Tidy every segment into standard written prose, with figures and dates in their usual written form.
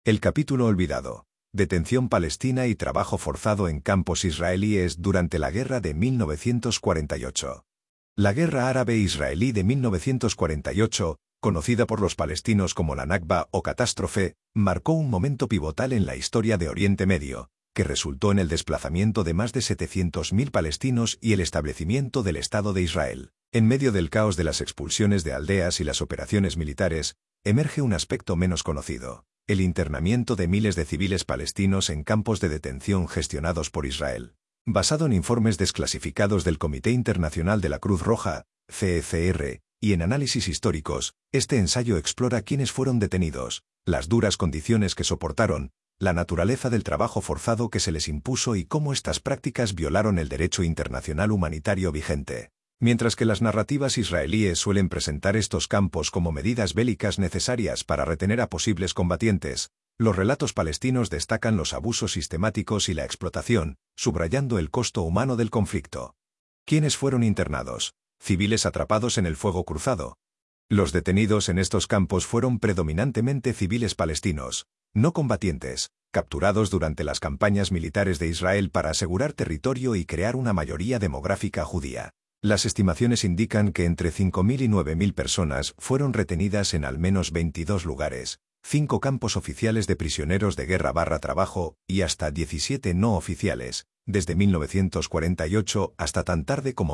El capítulo olvidado. Detención palestina y trabajo forzado en campos israelíes durante la guerra de 1948. La guerra árabe-israelí de 1948, conocida por los palestinos como la Nakba o catástrofe, marcó un momento pivotal en la historia de Oriente Medio, que resultó en el desplazamiento de más de 700.000 palestinos y el establecimiento del Estado de Israel. En medio del caos de las expulsiones de aldeas y las operaciones militares, emerge un aspecto menos conocido: el internamiento de miles de civiles palestinos en campos de detención gestionados por Israel. Basado en informes desclasificados del Comité Internacional de la Cruz Roja, CECR, y en análisis históricos, este ensayo explora quiénes fueron detenidos, las duras condiciones que soportaron, la naturaleza del trabajo forzado que se les impuso y cómo estas prácticas violaron el derecho internacional humanitario vigente. Mientras que las narrativas israelíes suelen presentar estos campos como medidas bélicas necesarias para retener a posibles combatientes, los relatos palestinos destacan los abusos sistemáticos y la explotación, subrayando el costo humano del conflicto. ¿Quiénes fueron internados? Civiles atrapados en el fuego cruzado. Los detenidos en estos campos fueron predominantemente civiles palestinos, no combatientes, capturados durante las campañas militares de Israel para asegurar territorio y crear una mayoría demográfica judía. Las estimaciones indican que entre 5.000 y 9.000 personas fueron retenidas en al menos 22 lugares, 5 campos oficiales de prisioneros de guerra/trabajo y hasta 17 no oficiales, desde 1948 hasta tan tarde como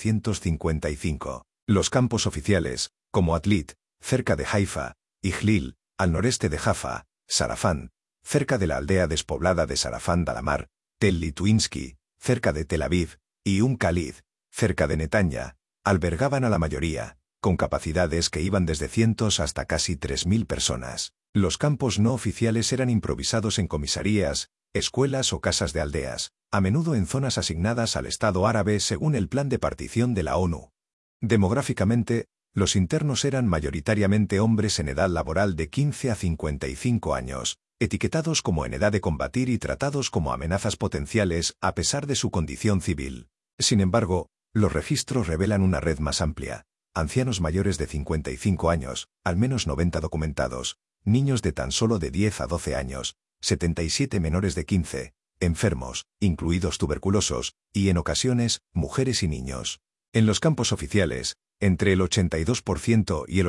1955. Los campos oficiales, como Atlit, cerca de Haifa, y Ijlil, al noreste de Jaffa, Sarafán, cerca de la aldea despoblada de Sarafán Dalamar, Tel Lituinsky, cerca de Tel Aviv, y Khalid, cerca de Netanya, albergaban a la mayoría, con capacidades que iban desde cientos hasta casi 3.000 personas. Los campos no oficiales eran improvisados en comisarías, escuelas o casas de aldeas, a menudo en zonas asignadas al Estado árabe según el plan de partición de la ONU. Demográficamente, los internos eran mayoritariamente hombres en edad laboral de 15 a 55 años, etiquetados como en edad de combatir y tratados como amenazas potenciales a pesar de su condición civil. Sin embargo, los registros revelan una red más amplia: ancianos mayores de 55 años, al menos 90 documentados, niños de tan solo de 10 a 12 años, 77 menores de 15, enfermos, incluidos tuberculosos, y en ocasiones, mujeres y niños. En los campos oficiales, entre el 82% y el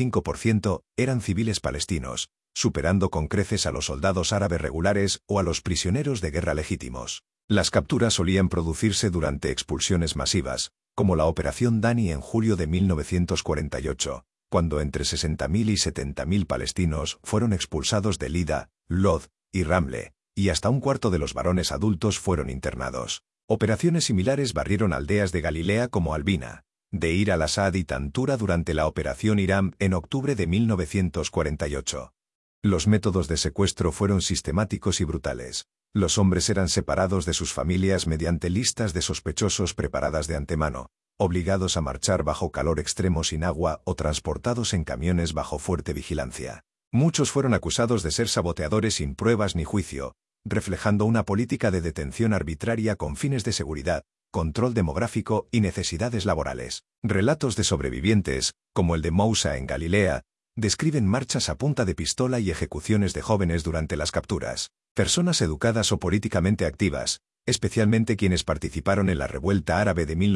85% eran civiles palestinos, superando con creces a los soldados árabes regulares o a los prisioneros de guerra legítimos. Las capturas solían producirse durante expulsiones masivas, como la Operación Dani en julio de 1948, cuando entre 60.000 y 70.000 palestinos fueron expulsados de Lida, Lod y Ramle, y hasta un cuarto de los varones adultos fueron internados. Operaciones similares barrieron aldeas de Galilea como Albina, Deir al-Asad y Tantura durante la Operación Iram en octubre de 1948. Los métodos de secuestro fueron sistemáticos y brutales. Los hombres eran separados de sus familias mediante listas de sospechosos preparadas de antemano, obligados a marchar bajo calor extremo sin agua o transportados en camiones bajo fuerte vigilancia. Muchos fueron acusados de ser saboteadores sin pruebas ni juicio, reflejando una política de detención arbitraria con fines de seguridad, control demográfico y necesidades laborales. Relatos de sobrevivientes, como el de Mousa en Galilea, describen marchas a punta de pistola y ejecuciones de jóvenes durante las capturas. Personas educadas o políticamente activas, especialmente quienes participaron en la revuelta árabe de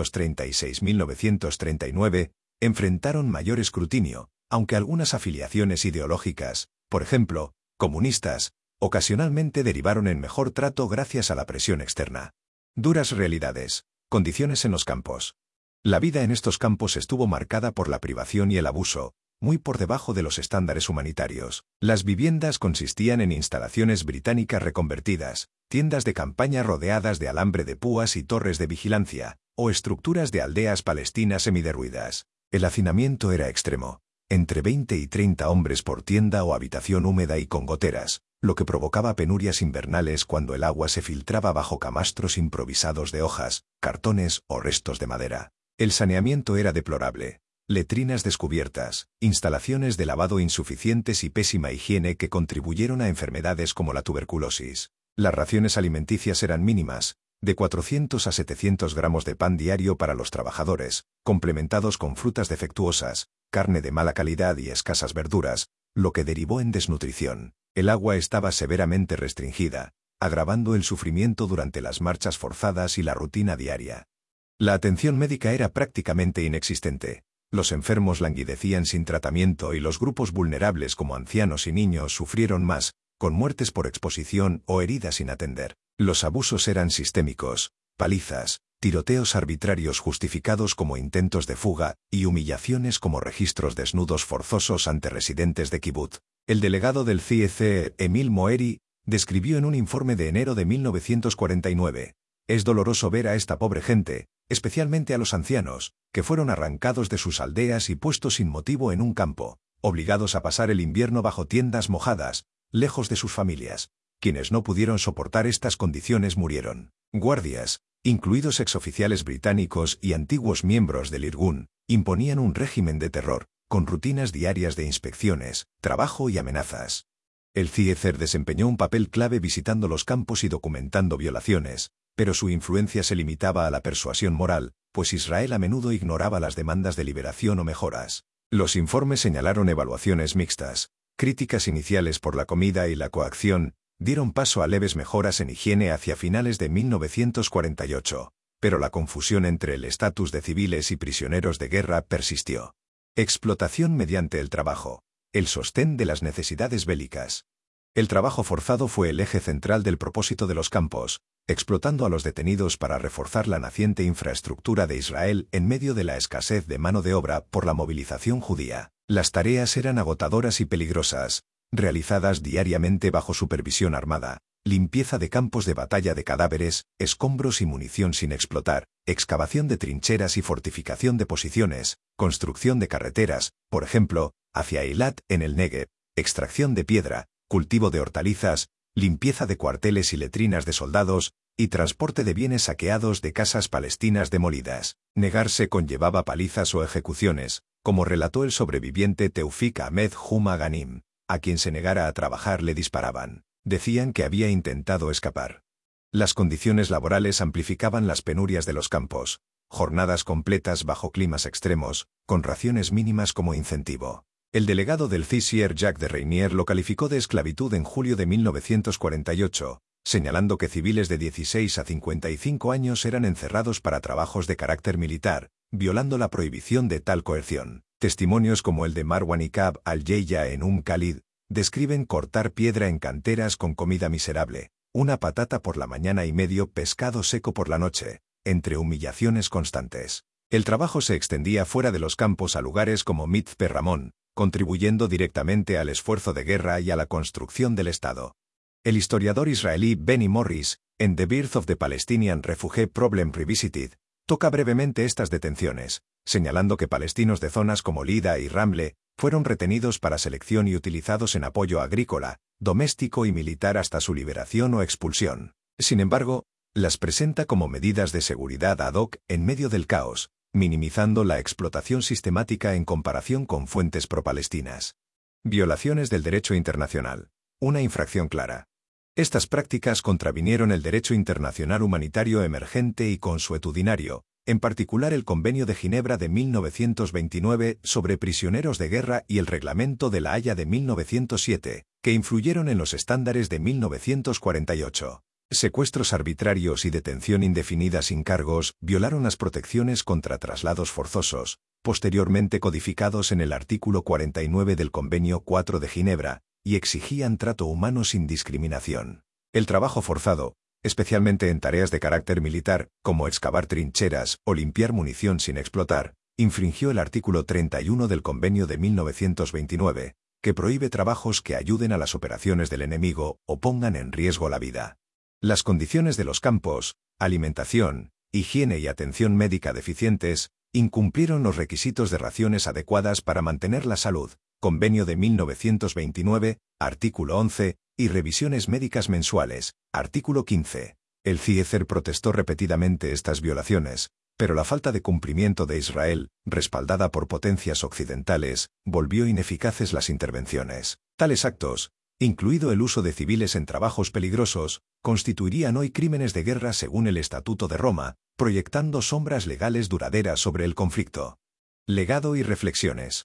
1936-1939, enfrentaron mayor escrutinio, aunque algunas afiliaciones ideológicas, por ejemplo, comunistas, ocasionalmente derivaron en mejor trato gracias a la presión externa. Duras realidades. Condiciones en los campos. La vida en estos campos estuvo marcada por la privación y el abuso, muy por debajo de los estándares humanitarios. Las viviendas consistían en instalaciones británicas reconvertidas, tiendas de campaña rodeadas de alambre de púas y torres de vigilancia, o estructuras de aldeas palestinas semiderruidas. El hacinamiento era extremo, entre 20 y 30 hombres por tienda o habitación húmeda y con goteras, lo que provocaba penurias invernales cuando el agua se filtraba bajo camastros improvisados de hojas, cartones o restos de madera. El saneamiento era deplorable. Letrinas descubiertas, instalaciones de lavado insuficientes y pésima higiene que contribuyeron a enfermedades como la tuberculosis. Las raciones alimenticias eran mínimas, de 400 a 700 gramos de pan diario para los trabajadores, complementados con frutas defectuosas, carne de mala calidad y escasas verduras, lo que derivó en desnutrición. El agua estaba severamente restringida, agravando el sufrimiento durante las marchas forzadas y la rutina diaria. La atención médica era prácticamente inexistente. Los enfermos languidecían sin tratamiento y los grupos vulnerables como ancianos y niños sufrieron más, con muertes por exposición o heridas sin atender. Los abusos eran sistémicos, palizas, tiroteos arbitrarios justificados como intentos de fuga y humillaciones como registros desnudos forzosos ante residentes de kibutz. El delegado del CIEC, Emil Moeri, describió en un informe de enero de 1949: «Es doloroso ver a esta pobre gente, especialmente a los ancianos, que fueron arrancados de sus aldeas y puestos sin motivo en un campo, obligados a pasar el invierno bajo tiendas mojadas, lejos de sus familias. Quienes no pudieron soportar estas condiciones murieron. Guardias, incluidos exoficiales británicos y antiguos miembros del Irgun, imponían un régimen de terror, con rutinas diarias de inspecciones, trabajo y amenazas». El CIEC desempeñó un papel clave visitando los campos y documentando violaciones, pero su influencia se limitaba a la persuasión moral, pues Israel a menudo ignoraba las demandas de liberación o mejoras. Los informes señalaron evaluaciones mixtas. Críticas iniciales por la comida y la coacción dieron paso a leves mejoras en higiene hacia finales de 1948, pero la confusión entre el estatus de civiles y prisioneros de guerra persistió. Explotación mediante el trabajo. El sostén de las necesidades bélicas. El trabajo forzado fue el eje central del propósito de los campos, explotando a los detenidos para reforzar la naciente infraestructura de Israel en medio de la escasez de mano de obra por la movilización judía. Las tareas eran agotadoras y peligrosas, realizadas diariamente bajo supervisión armada: limpieza de campos de batalla de cadáveres, escombros y munición sin explotar, excavación de trincheras y fortificación de posiciones, construcción de carreteras, por ejemplo, hacia Eilat en el Negev, extracción de piedra, cultivo de hortalizas, limpieza de cuarteles y letrinas de soldados, y transporte de bienes saqueados de casas palestinas demolidas. Negarse conllevaba palizas o ejecuciones, como relató el sobreviviente Teufik Ahmed Juma Ghanim. A quien se negara a trabajar le disparaban. Decían que había intentado escapar. Las condiciones laborales amplificaban las penurias de los campos. Jornadas completas bajo climas extremos, con raciones mínimas como incentivo. El delegado del CIEC, Jacques de Reynier, lo calificó de esclavitud en julio de 1948, señalando que civiles de 16 a 55 años eran encerrados para trabajos de carácter militar, violando la prohibición de tal coerción. Testimonios como el de Marwan Ikab al-Yeya en Khalid describen cortar piedra en canteras con comida miserable, una patata por la mañana y medio pescado seco por la noche, entre humillaciones constantes. El trabajo se extendía fuera de los campos a lugares como Mitzpe Ramón, contribuyendo directamente al esfuerzo de guerra y a la construcción del Estado. El historiador israelí Benny Morris, en The Birth of the Palestinian Refugee Problem Revisited, toca brevemente estas detenciones, señalando que palestinos de zonas como Lida y Ramle fueron retenidos para selección y utilizados en apoyo agrícola, doméstico y militar hasta su liberación o expulsión. Sin embargo, las presenta como medidas de seguridad ad hoc en medio del caos, minimizando la explotación sistemática en comparación con fuentes pro-palestinas. Violaciones del derecho internacional. Una infracción clara. Estas prácticas contravinieron el derecho internacional humanitario emergente y consuetudinario, en particular el Convenio de Ginebra de 1929 sobre prisioneros de guerra y el Reglamento de la Haya de 1907, que influyeron en los estándares de 1948. Secuestros arbitrarios y detención indefinida sin cargos violaron las protecciones contra traslados forzosos, posteriormente codificados en el artículo 49 del Convenio 4 de Ginebra, y exigían trato humano sin discriminación. El trabajo forzado, especialmente en tareas de carácter militar, como excavar trincheras o limpiar munición sin explotar, infringió el artículo 31 del Convenio de 1929, que prohíbe trabajos que ayuden a las operaciones del enemigo o pongan en riesgo la vida. Las condiciones de los campos, alimentación, higiene y atención médica deficientes, incumplieron los requisitos de raciones adecuadas para mantener la salud, Convenio de 1929, artículo 11, y revisiones médicas mensuales, artículo 15. El CIEC protestó repetidamente estas violaciones, pero la falta de cumplimiento de Israel, respaldada por potencias occidentales, volvió ineficaces las intervenciones. Tales actos, incluido el uso de civiles en trabajos peligrosos, constituirían hoy crímenes de guerra según el Estatuto de Roma, proyectando sombras legales duraderas sobre el conflicto. Legado y reflexiones.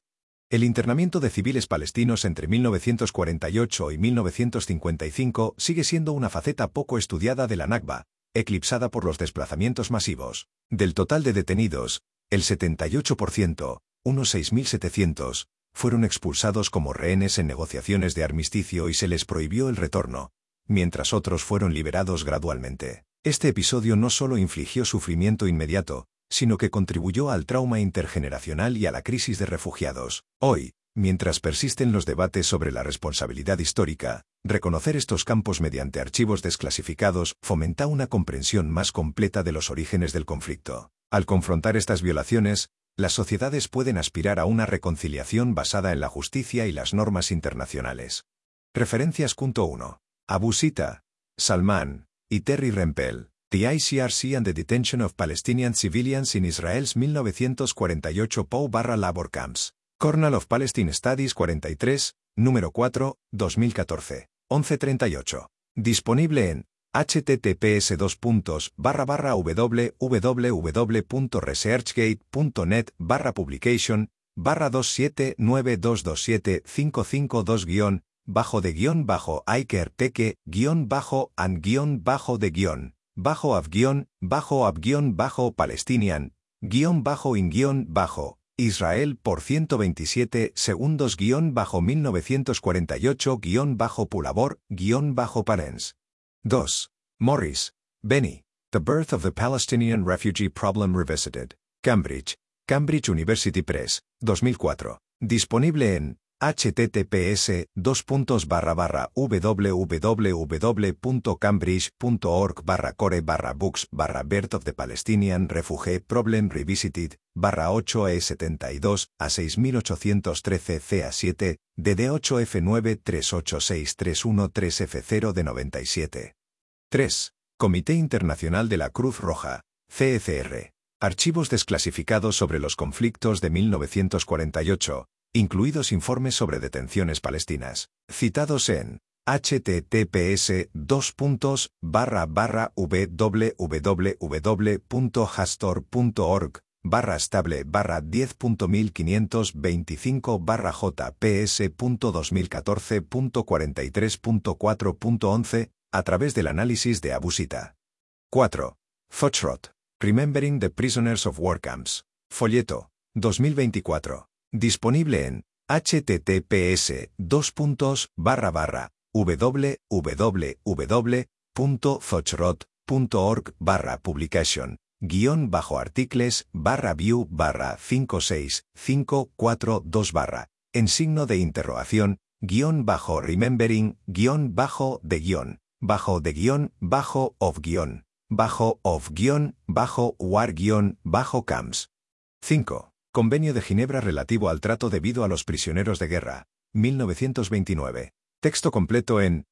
El internamiento de civiles palestinos entre 1948 y 1955 sigue siendo una faceta poco estudiada de la Nakba, eclipsada por los desplazamientos masivos. Del total de detenidos, el 78%, unos 6.700, fueron expulsados como rehenes en negociaciones de armisticio y se les prohibió el retorno, mientras otros fueron liberados gradualmente. Este episodio no solo infligió sufrimiento inmediato, sino que contribuyó al trauma intergeneracional y a la crisis de refugiados. Hoy, mientras persisten los debates sobre la responsabilidad histórica, reconocer estos campos mediante archivos desclasificados fomenta una comprensión más completa de los orígenes del conflicto. Al confrontar estas violaciones, las sociedades pueden aspirar a una reconciliación basada en la justicia y las normas internacionales. Referencias. 1. Abu Sita, Salman, y Terry Rempel. The ICRC and the Detention of Palestinian Civilians in Israel's 1948 POW/Labor Camps. Journal of Palestine Studies 43, número 4, 2014. 1138. Disponible en https://www.researchgate.net/publication, Israel por 127 segundos-1948-Pulabor-Parens. 2. Morris, Benny. The Birth of the Palestinian Refugee Problem Revisited. Cambridge. Cambridge University Press, 2004. Disponible en https://www.cambridge.org/core/books/Birth of the Palestinian Refugee Problem Revisited, /8E72 a 6813 CA7, DD8F93863113F0 de 97. 3. Comité Internacional de la Cruz Roja, CECR. Archivos desclasificados sobre los conflictos de 1948, incluidos informes sobre detenciones palestinas, citados en https://www.hastor.org/stable/10.1525/j.ps.2014.43.4.11, a través del análisis de Abu Sita. 4. Foxtrot. Remembering the Prisoners of War Camps. Folleto. 2024. Disponible en https://www.foxtrot.org/publication-view-56542- en signo de interrogación, _remembering-of-of-war-camps. 5. Convenio de Ginebra relativo al trato debido a los prisioneros de guerra, 1929. Texto completo en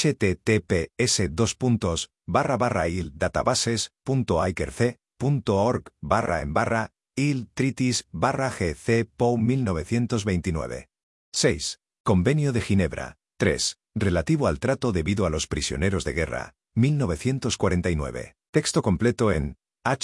https://il-databases.icerc.org/il-treaties/gc-POU 1929. 6. Convenio de Ginebra, 3. Relativo al trato debido a los prisioneros de guerra, 1949. Texto completo en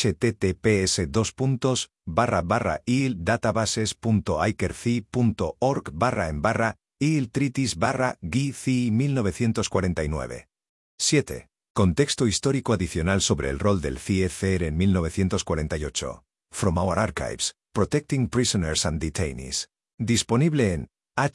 https://il-databases.icerc.org/il-treaties/GC 1949. 7. Contexto histórico adicional sobre el rol del CIECR en 1948. From Our Archives, Protecting Prisoners and Detainees. Disponible en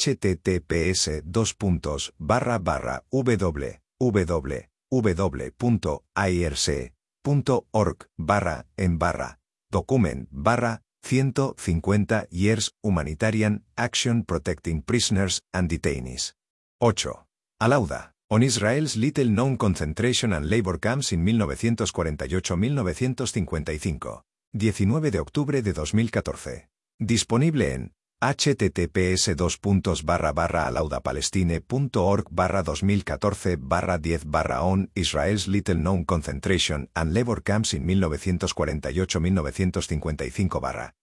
https://www.irc.org/document/150 Years Humanitarian Action Protecting Prisoners and Detainees. 8. Alauda. On Israel's Little Known Concentration and Labor Camps in 1948-1955. 19 de octubre de 2014. Disponible en https://alaudapalestine.org/2014/10/on Israel's Little Known Concentration and Labor Camps in 1948-1955